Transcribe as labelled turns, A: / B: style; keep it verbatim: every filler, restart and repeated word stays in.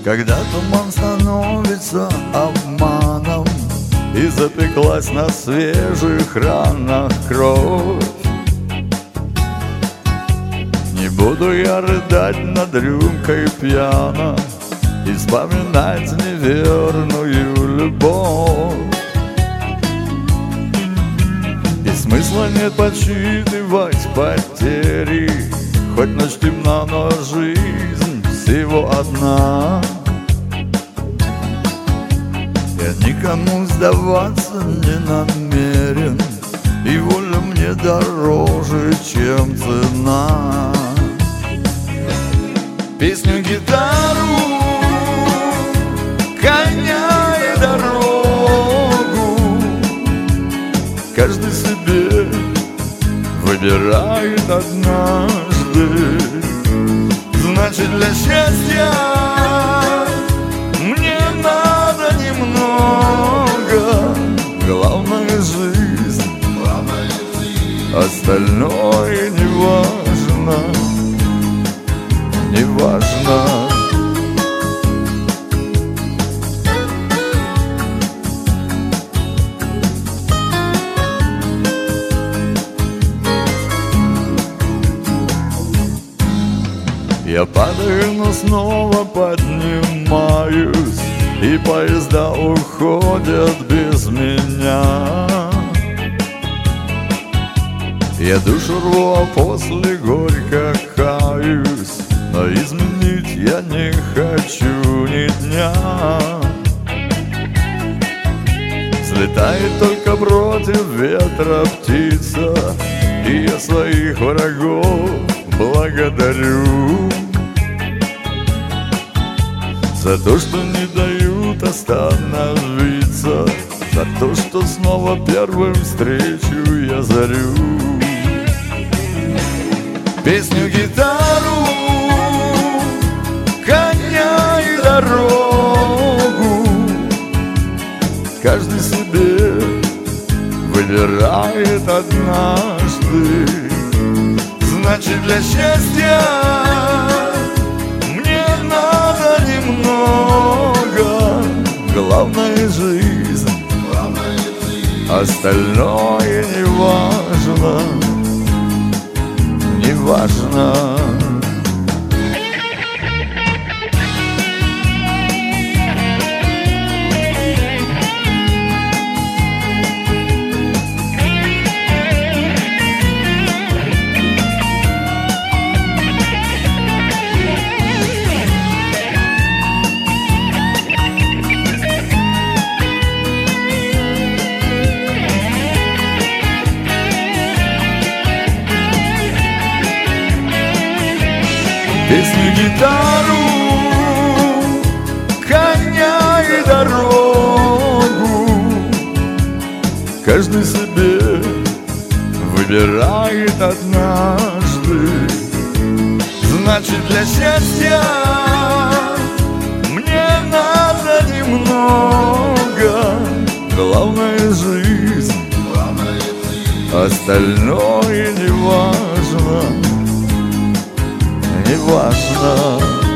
A: Когда туман становится обманом и запеклась на свежих ранах кровь, не буду я рыдать над рюмкой пьяно и вспоминать неверную любовь. И смысла нет подсчитывать потери, хоть ночь темна, но жизнь всего одна. Я никому сдаваться не намерен, и воля мне дороже, чем цена. Песню, гитару, коня и дорогу каждый себе выбирает однажды. Значит, для счастья мне надо немного, главное жизнь, остальное не важно, не важно. Я падаю, но снова поднимаюсь, и поезда уходят без меня. Я душу рву, а после горько каюсь, но изменить я не хочу ни дня. Взлетает только против ветра птица, и я своих врагов благодарю за то, что не дают остановиться, за то, что снова первым встречу я зарю. Песню, гитару, коня и дорогу каждый себе выбирает однажды. Значит, для счастья мне надо немного, главное жизнь, остальное не важно, не важно. Песню, гитару, коня и дорогу каждый себе выбирает однажды. Значит, для счастья мне надо немного, главное жизнь, остальное не важно, не важно.